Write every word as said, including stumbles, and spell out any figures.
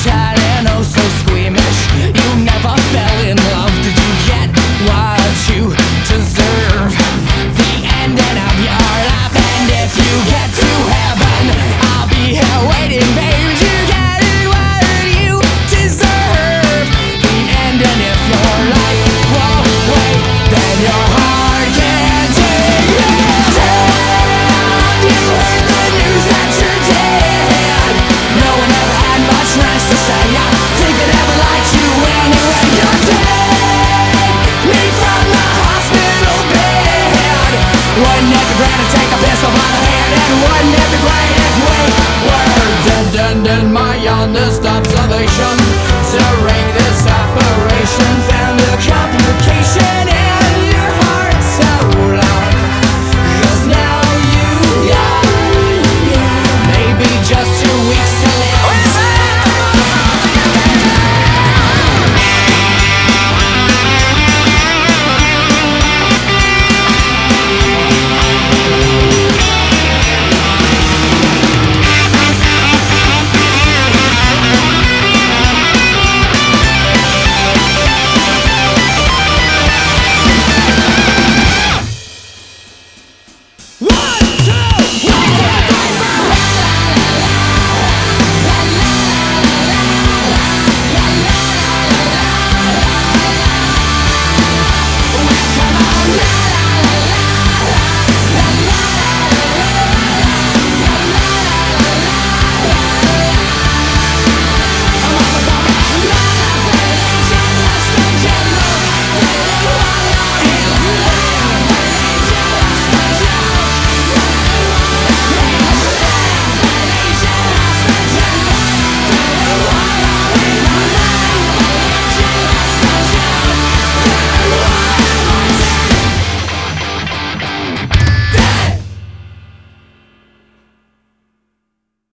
shy and oh so squeamish. You never fell in love. Did you get what you deserve? The ending of your life. And if you get to heaven, I'll be here waiting, baby. You get what you deserve. The ending if your life won't wait, then your heart can't take it. Have you heard the news that you're dead? No one ever had much nice to say. I think they never liked you anyway. You're dead. Me from the hospital bed. Wouldn't it be great to take a pistol by the hand? And wouldn't it be great if we were dead? And in my honest observation,